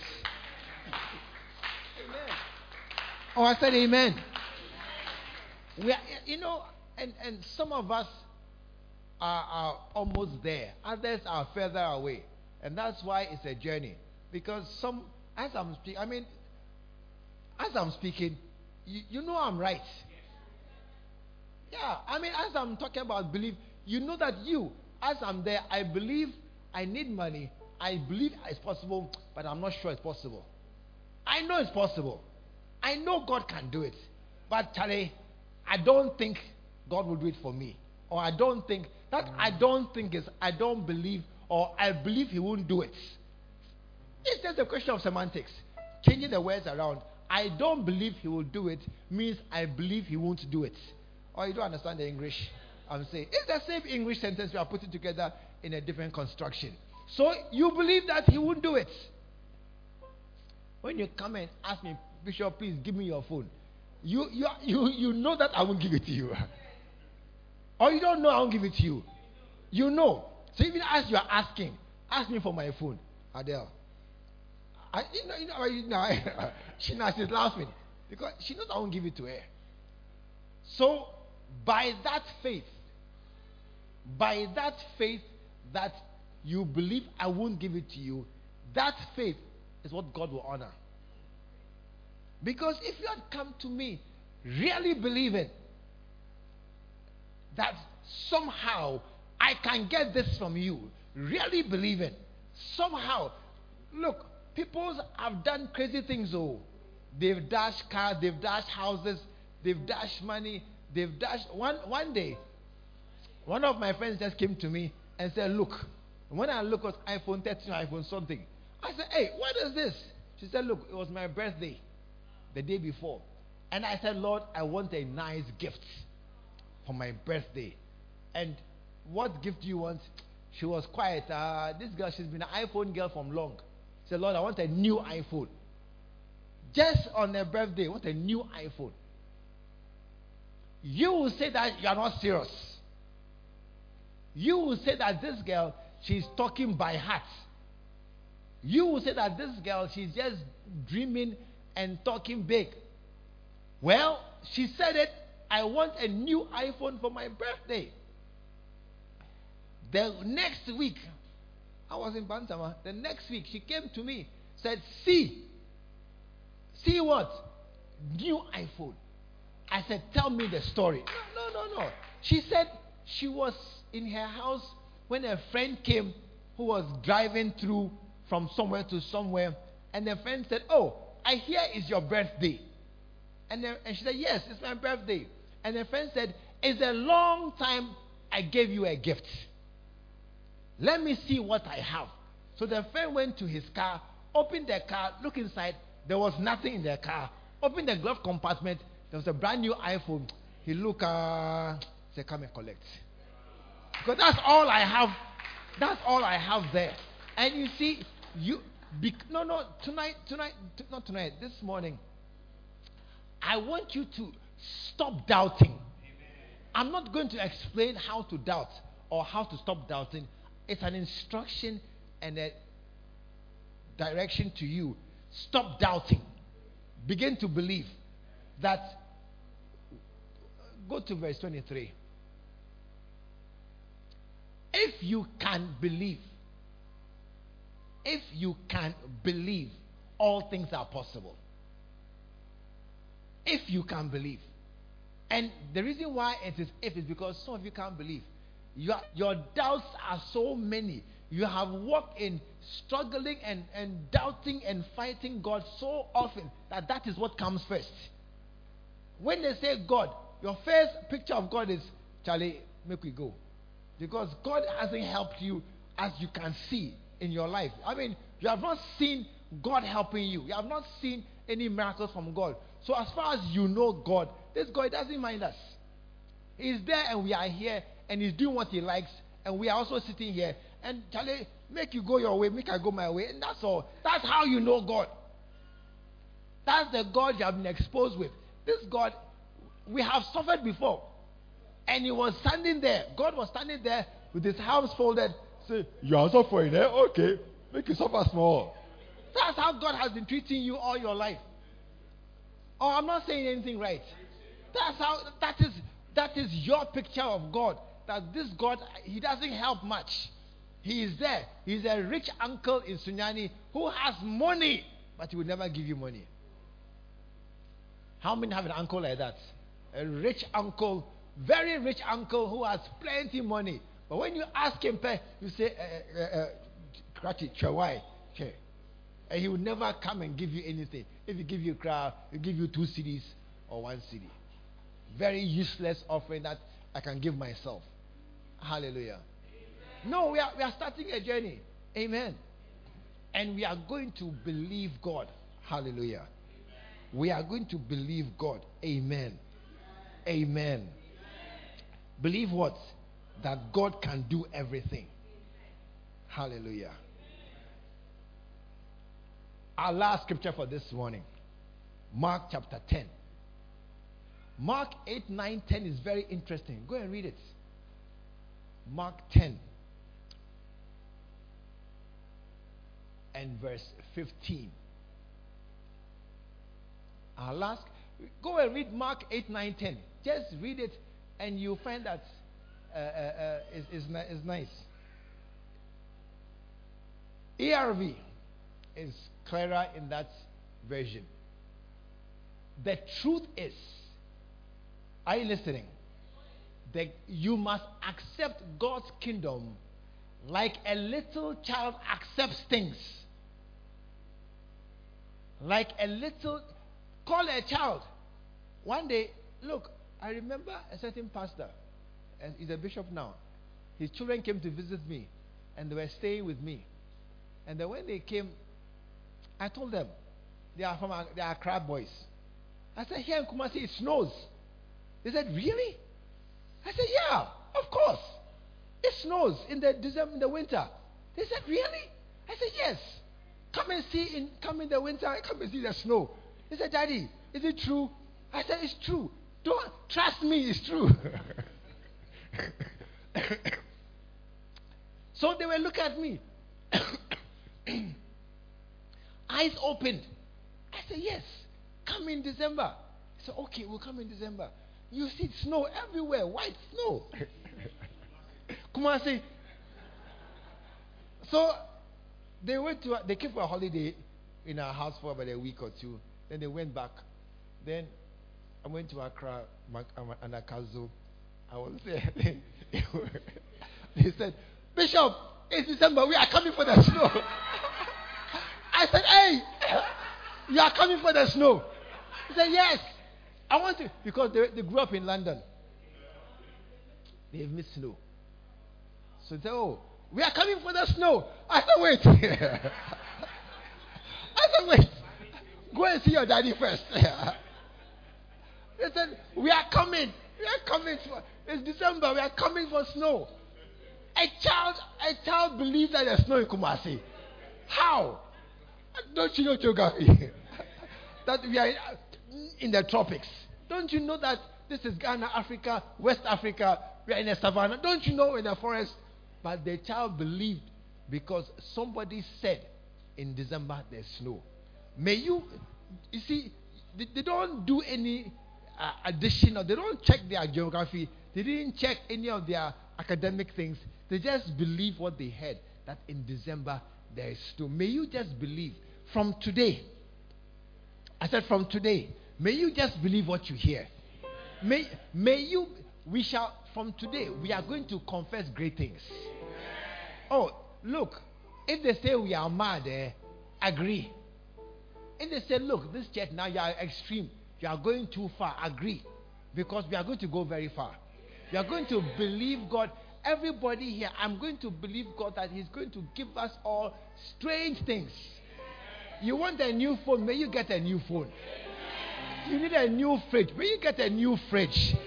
Amen. Oh, I said amen. We are, you know, and, and some of us are, are almost there. Others are further away. And that's why it's a journey. Because some, as I'm speaking, I mean, as I'm speaking, you, you know I'm right. Yeah, I mean, as I'm talking about belief, you know that you, as I'm there, I believe I need money. I believe it's possible, but I'm not sure it's possible. I know it's possible. I know God can do it. But Charlie, I don't think God will do it for me. Or I don't think, that I don't think is, I don't believe, or I believe He won't do it. It's just a question of semantics. Changing the words around. I don't believe He will do it means I believe He won't do it. Or you don't understand the English I'm saying. It's the same English sentence we are putting together in a different construction. So you believe that He won't do it. When you come and ask me, Bishop, please give me your phone. You you you you know that I won't give it to you. Or you don't know I won't give it to you. You know. So even as you are asking, ask me for my phone, Adele. I, you know, you know, you know she now she's laughing because she knows I won't give it to her. So by that faith, by that faith that you believe I won't give it to you, that faith is what God will honor. Because if you had come to me really believing that somehow I can get this from you, really believing, somehow, look, people have done crazy things. Oh, they've dashed cars, they've dashed houses, they've dashed money, they've dashed. One one day, one of my friends just came to me and said, look, when I look at iPhone thirteen, iPhone something, I said, hey, what is this? She said, look, it was my birthday the day before. And I said, Lord, I want a nice gift for my birthday. And what gift do you want? She was quiet. Uh, this girl, she's been an iPhone girl from long. She said, Lord, I want a new iPhone. Just on her birthday, I want a new iPhone. You will say that you are not serious. You will say that this girl, she's talking by heart. You will say that this girl, she's just dreaming and talking big. Well, she said it, I want a new iPhone for my birthday. The next week, I was in Bantama. The next week, she came to me, said, see, see what? New iPhone. I said, tell me the story. No, no, no, no. She said she was in her house when a friend came who was driving through from somewhere to somewhere. And the friend said, oh, I hear it's your birthday. And, the, and she said, yes, it's my birthday. And the friend said, it's a long time I gave you a gift. Let me see what I have. So the friend went to his car, opened the car, looked inside. There was nothing in the car. Opened the glove compartment. There was a brand new iPhone. He looked, uh, said, come and collect. Because that's all I have. That's all I have there. And you see, you, be, no, no, tonight, tonight, t- not tonight, this morning, I want you to stop doubting. Amen. I'm not going to explain how to doubt or how to stop doubting. It's an instruction and a direction to you. Stop doubting. Begin to believe that. Go to verse twenty-three. If you can believe, if you can believe, all things are possible. If you can believe. And the reason why it is if is because some of you can't believe. Your, your doubts are so many. You have walked in struggling and, and doubting and fighting God so often that that is what comes first. When they say God, your first picture of God is, Charlie, make we go. Because God hasn't helped you as you can see in your life. I mean, you have not seen God helping you. You have not seen any miracles from God. So as far as you know God, this God doesn't mind us. He's there and we are here and He's doing what He likes and we are also sitting here. And Charlie, make you go your way, make I go my way. And that's all. That's how you know God. That's the God you have been exposed with. This God, we have suffered before. And he was standing there. God was standing there with his arms folded. Say, you are suffering, eh? Okay. Make you suffer small. That's how God has been treating you all your life. Oh, I'm not saying anything right. That's how, that is, that is your picture of God. That this God, he doesn't help much. He is there. He's a rich uncle in Sunyani who has money, but he will never give you money. How many have an uncle like that? A rich uncle, very rich uncle who has plenty money. But when you ask him, you say, Krati, Chawai, and he will never come and give you anything. If he give you a crowd, he'll give you two cedis or one cedi. Very useless offering that I can give myself. Hallelujah. No, we are, we are starting a journey. Amen. And we are going to believe God. Hallelujah. We are going to believe God. Amen. Amen. Believe what? That God can do everything. Hallelujah. Our last scripture for this morning. Mark chapter ten. Mark eight, nine, ten is very interesting. Go and read it. Mark ten. And verse fifteen. Our last, go and read Mark eight, nine, ten. Just read it and you'll find that uh, uh, uh, is, is, is nice. E R V is clearer in that version. The truth is, are you listening? That you must accept God's kingdom like a little child accepts things. Like a little, call a child. One day, look, I remember a certain pastor, and he's a bishop now. His children came to visit me, and they were staying with me. And then when they came, I told them, they are from, they are crab boys. I said, here in Kumasi, it snows. They said, really? I said, yeah, of course. It snows in the December, in the winter. They said, really? I said, yes. Come and see in come in the winter. Come and see the snow. He said, Daddy, is it true? I said, it's true. Don't trust me, it's true. So they were looking at me. Eyes opened. I said, yes. Come in December. He said, okay, we'll come in December. You see snow everywhere, white snow. Kumasi. So they went to they came for a holiday in our house for about a week or two. Then they went back. Then I went to Accra, Anakazo. I was there. They said, Bishop, it's December. We are coming for the snow. I said, hey, you are coming for the snow. He said, yes. I want to, because they, they grew up in London. They've missed snow. So they said, oh, we are coming for the snow. I said, wait. I said, wait. Go and see your daddy first. They said, we are coming. We are coming. For, it's December. We are coming for snow. A child, a child believes that there's snow in Kumasi. How? Don't you know geography? That we are in the tropics. Don't you know that this is Ghana, Africa, West Africa? We are in a savannah. Don't you know in the forest? But the child believed because somebody said in December there's snow. May you, you see, they, they don't do any uh, addition or they don't check their geography. They didn't check any of their academic things. They just believe what they heard, that in December there is snow. May you just believe from today. I said from today. May you just believe what you hear. May, may you, we shall, from today, we are going to confess great things. Oh, look, if they say we are mad, eh, agree. If they say, look, this church now you are extreme, you are going too far, agree. Because we are going to go very far. We are going to believe God. Everybody here, I'm going to believe God that He's going to give us all strange things. You want a new phone, may you get a new phone. You need a new fridge, may you get a new fridge.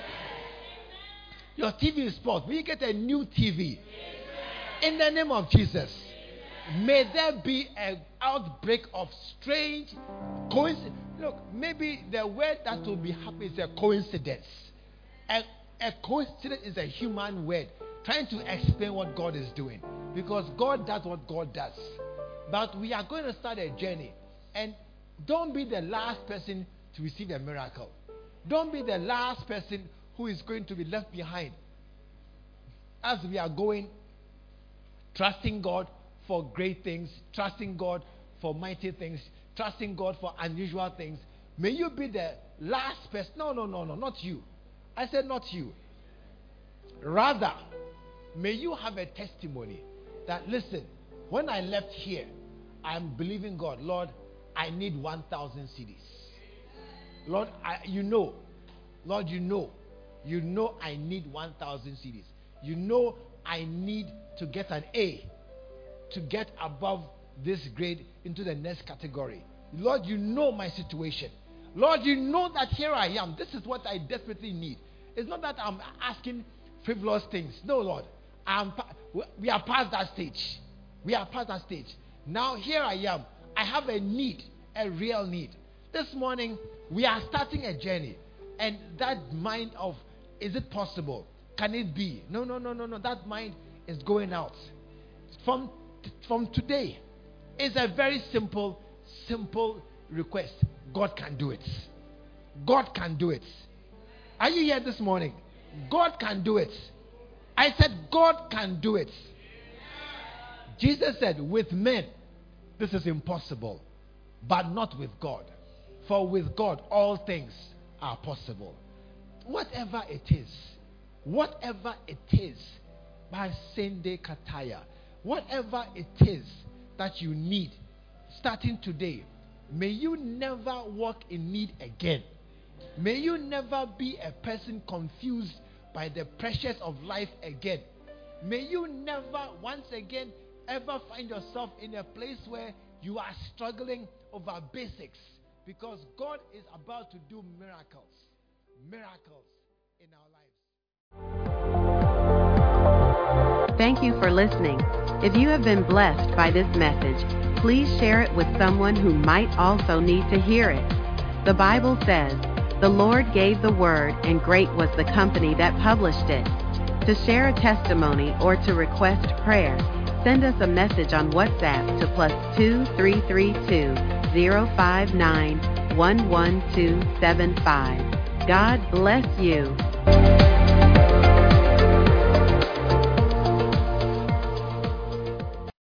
Your T V is spoiled, may you get a new T V. In the name of Jesus, may there be an outbreak of strange coincidence. Look, maybe the word that will be happy is a coincidence. A, a coincidence is a human word trying to explain what God is doing. Because God does what God does. But we are going to start a journey. And don't be the last person to receive a miracle. Don't be the last person who is going to be left behind. As we are going, trusting God for great things, trusting God for mighty things, trusting God for unusual things. May you be the last person. No, no, no, no, not you. I said not you. Rather, may you have a testimony that, listen, when I left here, I'm believing God, Lord, I need one thousand cedis. Lord, I, you know, Lord, you know, you know I need one thousand cedis. You know I need to get an A to get above this grade into the next category. Lord, you know my situation. Lord, you know that here I am. This is what I desperately need. It's not that I'm asking frivolous things. No, Lord. I'm, we are past that stage. We are past that stage. Now here I am. I have a need, a real need. This morning, we are starting a journey. And that mind of, is it possible? Can it be? No, no, no, no, no. That mind is going out. From, from today, it's a very simple, simple request. God can do it. God can do it. Are you here this morning? God can do it. I said, God can do it. Jesus said, with men, this is impossible, but not with God. For with God, all things are possible. Whatever it is, whatever it is, by Sende Kataya, whatever it is that you need, starting today, may you never walk in need again. May you never be a person confused by the pressures of life again. May you never once again ever find yourself in a place where you are struggling over basics, because God is about to do miracles. Miracles in our lives. Thank you for listening. If you have been blessed by this message, please share it with someone who might also need to hear it. The Bible says, "The Lord gave the word, and great was the company that published it." To share a testimony or to request prayer, send us a message on WhatsApp to plus two three three two zero five nine one one two seven five. God bless you.